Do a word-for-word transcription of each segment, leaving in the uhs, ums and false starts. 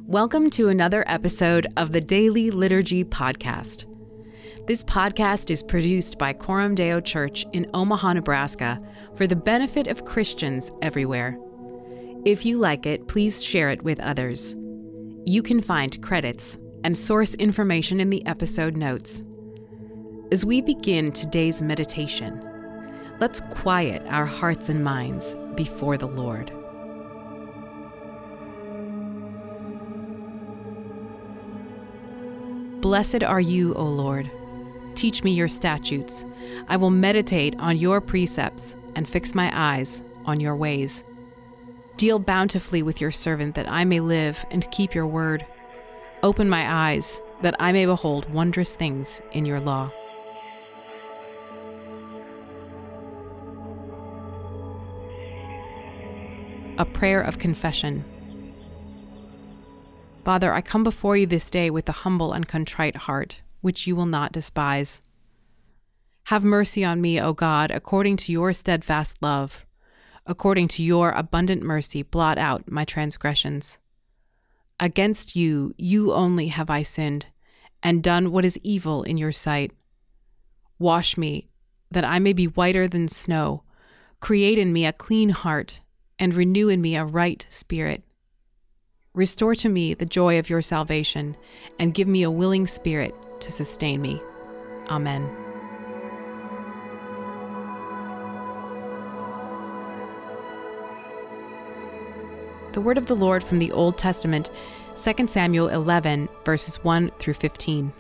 Welcome to another episode of the Daily Liturgy Podcast. This podcast is produced by Coram Deo Church in Omaha, Nebraska, for the benefit of Christians everywhere. If you like it, please share it with others. You can find credits and source information in the episode notes. As we begin today's meditation, let's quiet our hearts and minds before the Lord. Blessed are you, O Lord. Teach me your statutes. I will meditate on your precepts and fix my eyes on your ways. Deal bountifully with your servant that I may live and keep your word. Open my eyes that I may behold wondrous things in your law. A prayer of confession. Father, I come before you this day with a humble and contrite heart, which you will not despise. Have mercy on me, O God, according to your steadfast love. According to your abundant mercy, blot out my transgressions. Against you, you only have I sinned, and done what is evil in your sight. Wash me, that I may be whiter than snow. Create in me a clean heart, and renew in me a right spirit. Restore to me the joy of your salvation, and give me a willing spirit to sustain me. Amen. The word of the Lord from the Old Testament, Second Samuel eleven, verses one through fifteen.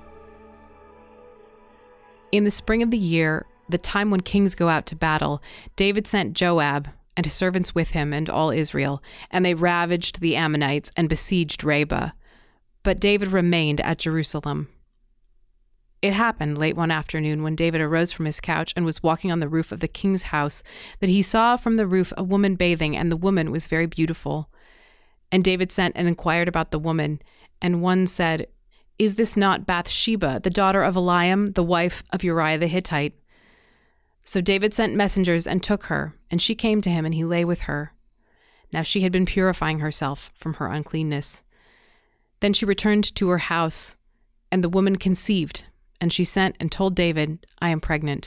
In the spring of the year, the time when kings go out to battle, David sent Joab and his servants with him and all Israel, and they ravaged the Ammonites and besieged Rabbah. But David remained at Jerusalem. It happened late one afternoon when David arose from his couch and was walking on the roof of the king's house that he saw from the roof a woman bathing, and the woman was very beautiful. And David sent and inquired about the woman, and one said, "Is this not Bathsheba, the daughter of Eliam, the wife of Uriah the Hittite?" So David sent messengers and took her, and she came to him, and he lay with her. Now she had been purifying herself from her uncleanness. Then she returned to her house, and the woman conceived, and she sent and told David, "I am pregnant."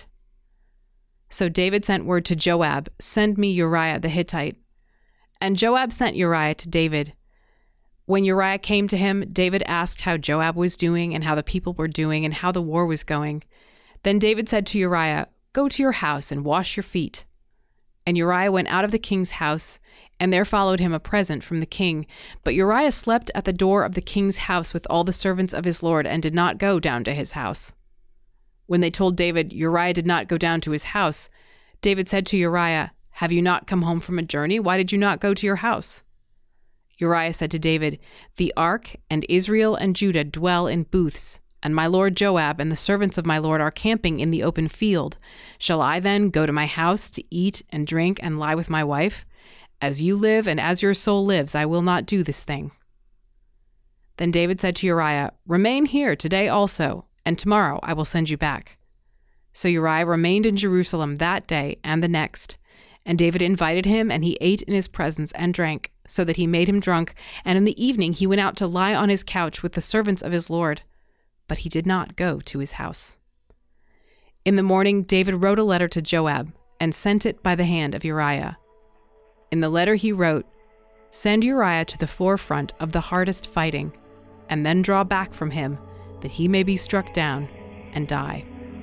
So David sent word to Joab, "Send me Uriah the Hittite." And Joab sent Uriah to David. When Uriah came to him, David asked how Joab was doing, and how the people were doing, and how the war was going. Then David said to Uriah, "Go to your house and wash your feet." And Uriah went out of the king's house, and there followed him a present from the king. But Uriah slept at the door of the king's house with all the servants of his lord, and did not go down to his house. When they told David Uriah did not go down to his house, David said to Uriah, "Have you not come home from a journey? Why did you not go to your house?" Uriah said to David, "The ark and Israel and Judah dwell in booths, and my lord Joab and the servants of my lord are camping in the open field. Shall I then go to my house to eat and drink and lie with my wife? As you live and as your soul lives, I will not do this thing." Then David said to Uriah, "Remain here today also, and tomorrow I will send you back." So Uriah remained in Jerusalem that day and the next. And David invited him, and he ate in his presence and drank, so that he made him drunk. And in the evening he went out to lie on his couch with the servants of his lord. But he did not go to his house. In the morning, David wrote a letter to Joab and sent it by the hand of Uriah. In the letter he wrote, "Send Uriah to the forefront of the hardest fighting, and then draw back from him, that he may be struck down and die."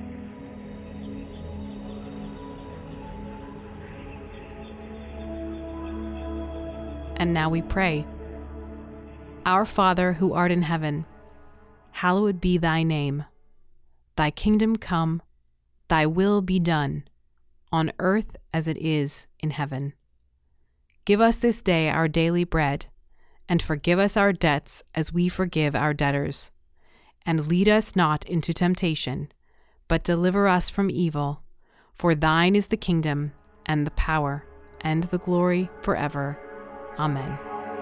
And now we pray. Our Father, who art in heaven, hallowed be thy name. Thy kingdom come, thy will be done, on earth as it is in heaven. Give us this day our daily bread, and forgive us our debts as we forgive our debtors. And lead us not into temptation, but deliver us from evil. For thine is the kingdom, and the power, and the glory forever. Amen.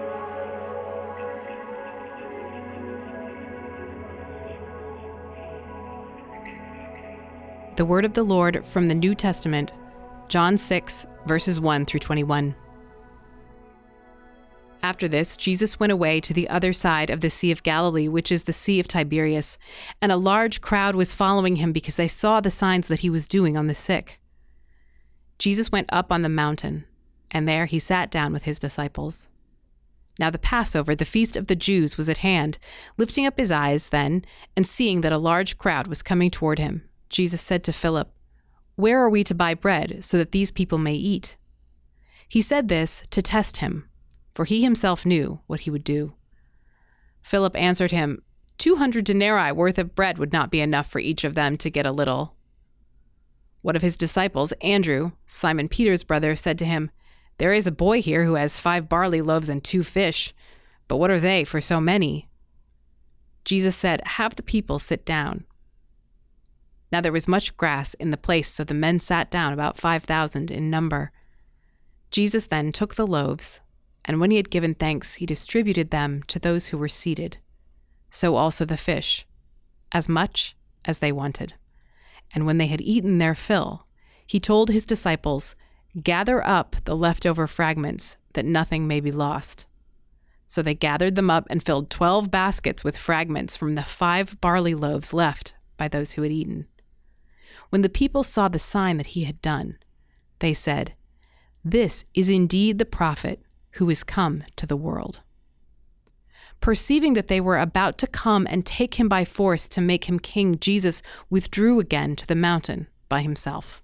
The word of the Lord from the New Testament, John six, verses one through twenty-one. After this, Jesus went away to the other side of the Sea of Galilee, which is the Sea of Tiberias, and a large crowd was following him because they saw the signs that he was doing on the sick. Jesus went up on the mountain, and there he sat down with his disciples. Now the Passover, the feast of the Jews, was at hand. Lifting up his eyes then, and seeing that a large crowd was coming toward him, Jesus said to Philip, "Where are we to buy bread so that these people may eat?" He said this to test him, for he himself knew what he would do. Philip answered him, Two hundred denarii worth of bread would not be enough for each of them to get a little." One of his disciples, Andrew, Simon Peter's brother, said to him, "There is a boy here who has five barley loaves and two fish, but what are they for so many?" Jesus said, "Have the people sit down." Now there was much grass in the place, so the men sat down, about five thousand in number. Jesus then took the loaves, and when he had given thanks, he distributed them to those who were seated. So also the fish, as much as they wanted. And when they had eaten their fill, he told his disciples, "Gather up the leftover fragments, that nothing may be lost." So they gathered them up and filled twelve baskets with fragments from the five barley loaves left by those who had eaten. When the people saw the sign that he had done, they said, "This is indeed the prophet who is come to the world." Perceiving that they were about to come and take him by force to make him king, Jesus withdrew again to the mountain by himself.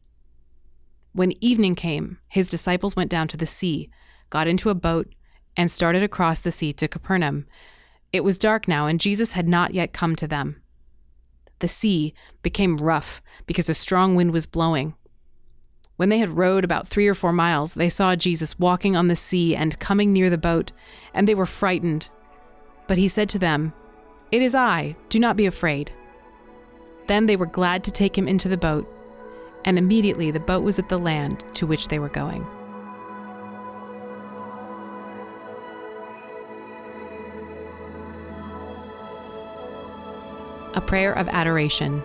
When evening came, his disciples went down to the sea, got into a boat, and started across the sea to Capernaum. It was dark now, and Jesus had not yet come to them. The sea became rough because a strong wind was blowing. When they had rowed about three or four miles, they saw Jesus walking on the sea and coming near the boat, and they were frightened. But he said to them, "It is I, do not be afraid." Then they were glad to take him into the boat, and immediately the boat was at the land to which they were going. A prayer of adoration.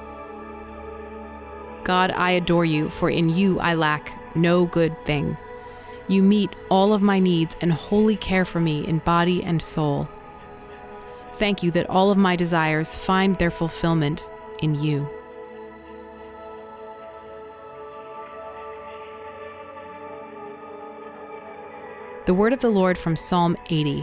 God, I adore you, for in you I lack no good thing. You meet all of my needs and wholly care for me in body and soul. Thank you that all of my desires find their fulfillment in you. The word of the Lord from Psalm eighty.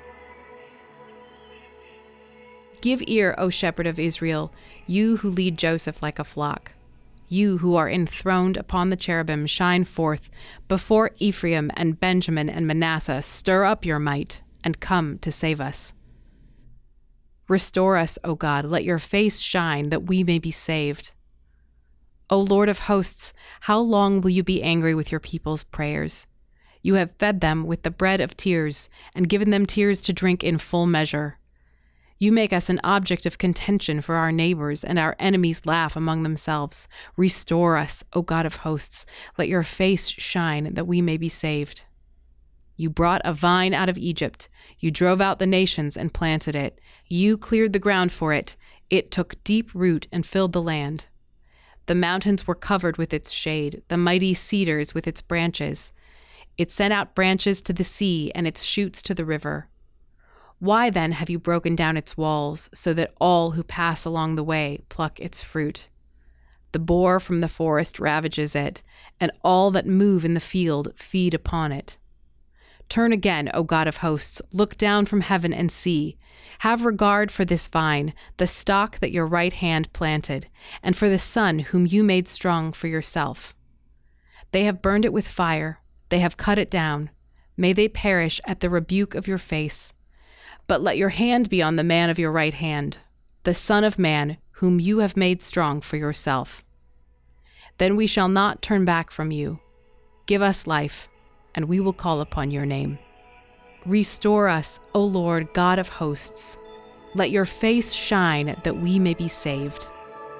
Give ear, O shepherd of Israel, you who lead Joseph like a flock. You who are enthroned upon the cherubim, shine forth. Before Ephraim and Benjamin and Manasseh, stir up your might and come to save us. Restore us, O God, let your face shine that we may be saved. O Lord of hosts, how long will you be angry with your people's prayers? You have fed them with the bread of tears and given them tears to drink in full measure. You make us an object of contention for our neighbors, and our enemies laugh among themselves. Restore us, O God of hosts. Let your face shine that we may be saved. You brought a vine out of Egypt. You drove out the nations and planted it. You cleared the ground for it. It took deep root and filled the land. The mountains were covered with its shade, the mighty cedars with its branches. It sent out branches to the sea and its shoots to the river. Why then have you broken down its walls, so that all who pass along the way pluck its fruit? The boar from the forest ravages it, and all that move in the field feed upon it. Turn again, O God of hosts, look down from heaven and see. Have regard for this vine, the stock that your right hand planted, and for the son whom you made strong for yourself. They have burned it with fire, they have cut it down. May they perish at the rebuke of your face. But let your hand be on the man of your right hand, the Son of Man, whom you have made strong for yourself. Then we shall not turn back from you. Give us life, and we will call upon your name. Restore us, O Lord, God of hosts. Let your face shine that we may be saved.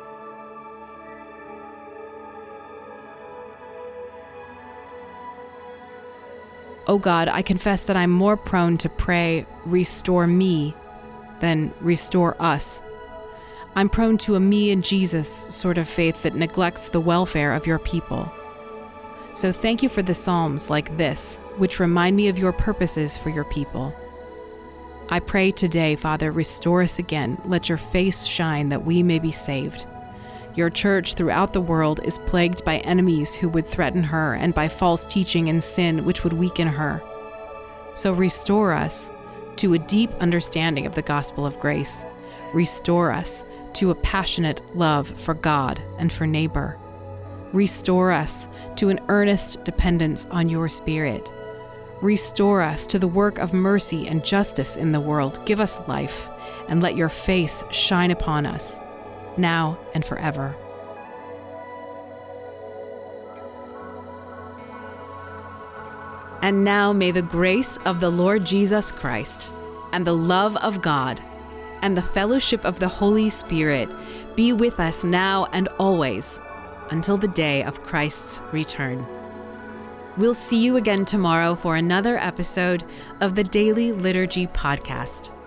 O God, I confess that I'm more prone to pray, restore me, than restore us. I'm prone to a me and Jesus sort of faith that neglects the welfare of your people. So thank you for the Psalms like this, which remind me of your purposes for your people. I pray today, Father, restore us again. Let your face shine that we may be saved. Your church throughout the world is plagued by enemies who would threaten her and by false teaching and sin which would weaken her. So restore us to a deep understanding of the gospel of grace. Restore us to a passionate love for God and for neighbor. Restore us to an earnest dependence on your Spirit. Restore us to the work of mercy and justice in the world. Give us life, and let your face shine upon us, now and forever. And now may the grace of the Lord Jesus Christ, and the love of God, and the fellowship of the Holy Spirit be with us now and always, until the day of Christ's return. We'll see you again tomorrow for another episode of the Daily Liturgy Podcast.